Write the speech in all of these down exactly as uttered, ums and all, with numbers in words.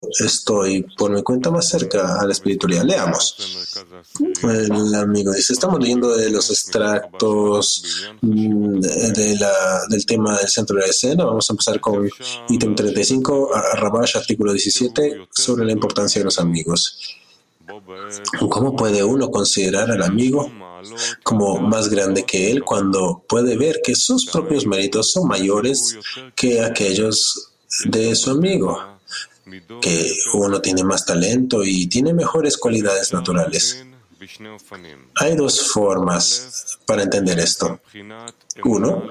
estoy por mi cuenta más cerca a la espiritualidad. Leamos. El amigo dice, estamos leyendo de los extractos de la, del tema del centro de la escena. Vamos a empezar con ítem treinta y cinco, Rabash, artículo diecisiete, sobre la importancia de los amigos. ¿Cómo puede uno considerar al amigo como más grande que él cuando puede ver que sus propios méritos son mayores que aquellos de su amigo? Que uno tiene más talento y tiene mejores cualidades naturales. Hay dos formas para entender esto. Uno,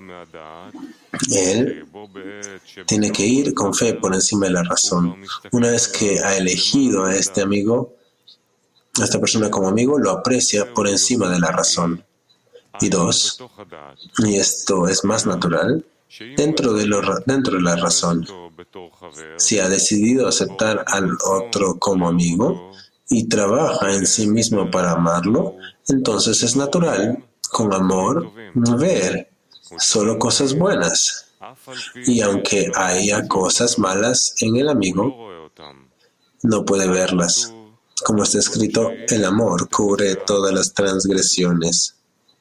él tiene que ir con fe por encima de la razón. Una vez que ha elegido a este amigo, a esta persona como amigo, lo aprecia por encima de la razón. Y dos, y esto es más natural, dentro de, lo, dentro de la razón. Si ha decidido aceptar al otro como amigo y trabaja en sí mismo para amarlo, entonces es natural, con amor, ver solo cosas buenas. Y aunque haya cosas malas en el amigo, no puede verlas. Como está escrito, el amor cubre todas las transgresiones.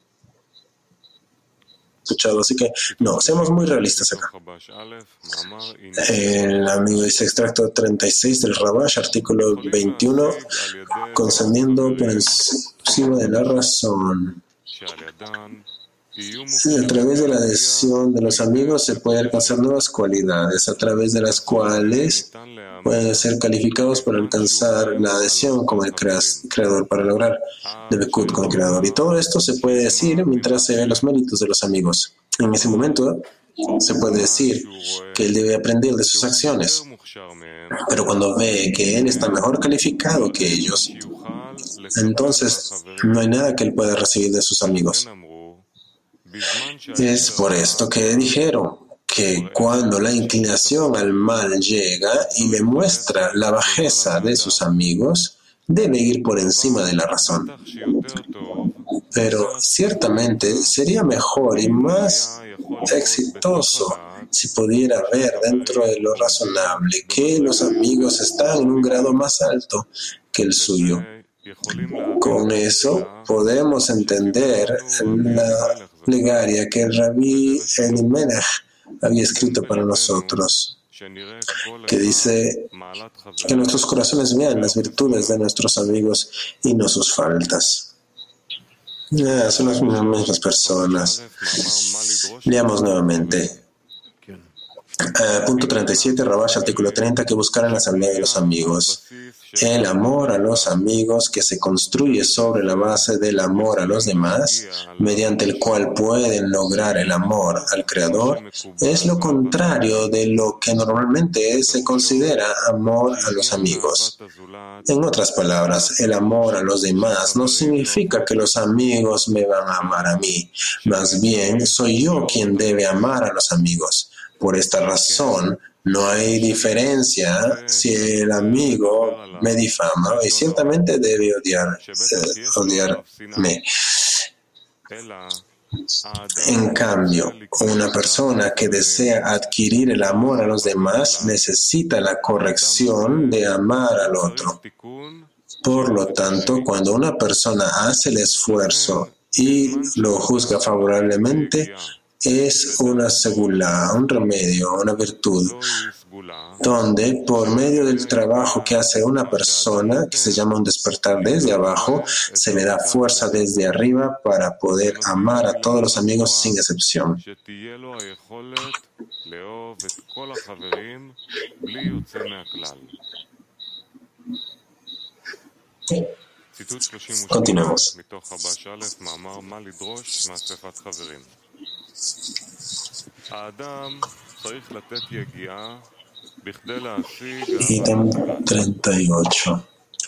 Escuchado, así que no, seamos muy realistas acá. El amigo dice extracto treinta y seis del Rabash, artículo veintiuno, concendiendo por encima de la razón. Sí, a través de la adhesión de los amigos se pueden alcanzar nuevas cualidades, a través de las cuales pueden ser calificados para alcanzar la adhesión con el creador, para lograr Debekut con el creador. Y todo esto se puede decir mientras se ven los méritos de los amigos. En ese momento se puede decir que él debe aprender de sus acciones, pero cuando ve que él está mejor calificado que ellos, entonces no hay nada que él pueda recibir de sus amigos. Es por esto que dijeron que cuando la inclinación al mal llega y le muestra la bajeza de sus amigos, debe ir por encima de la razón. Pero ciertamente sería mejor y más exitoso si pudiera ver dentro de lo razonable que los amigos están en un grado más alto que el suyo. Con eso podemos entender la plegaria que el Rabbi Elimelech había escrito para nosotros, que dice que nuestros corazones vean las virtudes de nuestros amigos y no sus faltas. Yeah, son las mismas personas. Leamos nuevamente. Uh, punto treinta y siete, Rabash, artículo treinta, que buscaran la asamblea de los amigos. El amor a los amigos, que se construye sobre la base del amor a los demás, mediante el cual pueden lograr el amor al Creador, es lo contrario de lo que normalmente se considera amor a los amigos. En otras palabras, el amor a los demás no significa que los amigos me van a amar a mí. Más bien, soy yo quien debe amar a los amigos. Por esta razón, no hay diferencia si el amigo me difama y ciertamente debe odiar, eh, odiarme. En cambio, una persona que desea adquirir el amor a los demás necesita la corrección de amar al otro. Por lo tanto, cuando una persona hace el esfuerzo y lo juzga favorablemente, es una segula, un remedio, una virtud, donde por medio del trabajo que hace una persona, que se llama un despertar desde abajo, se le da fuerza desde arriba para poder amar a todos los amigos sin excepción. Continuemos. Ítem treinta y ocho.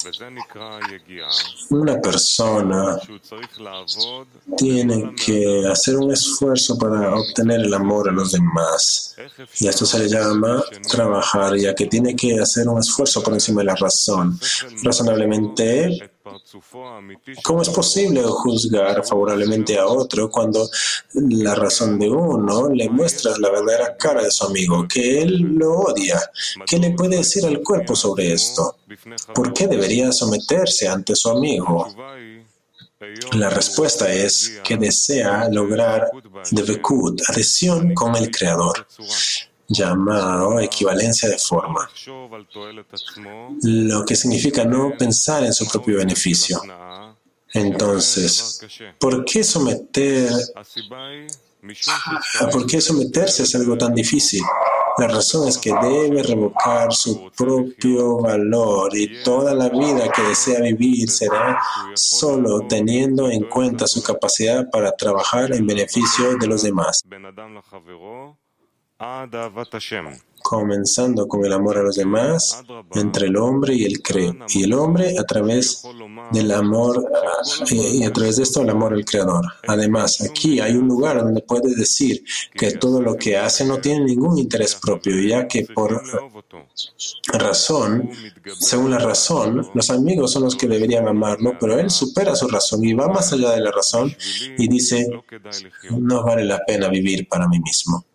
Una persona tiene que hacer un esfuerzo para obtener el amor a los demás. Y esto se le llama trabajar, ya que tiene que hacer un esfuerzo por encima de la razón. Razonablemente, ¿Cómo es posible juzgar favorablemente a otro cuando la razón de uno le muestra la verdadera cara de su amigo, que él lo odia? ¿Qué le puede decir al cuerpo sobre esto? ¿Por qué debería someterse ante su amigo? La respuesta es que desea lograr dvekut, adhesión con el Creador, llamado equivalencia de forma, lo que significa no pensar en su propio beneficio. Entonces, ¿por qué someter, ¿por qué someterse es algo tan difícil? La razón es que debe revocar su propio valor y toda la vida que desea vivir será solo teniendo en cuenta su capacidad para trabajar en beneficio de los demás, comenzando con el amor a los demás entre el hombre y el cre y el hombre a través del amor y a través de esto el amor al Creador. Además, aquí hay un lugar donde puede decir que todo lo que hace no tiene ningún interés propio, ya que por razón, según la razón, los amigos son los que deberían amarlo, pero él supera su razón y va más allá de la razón y dice, no vale la pena vivir para mí mismo.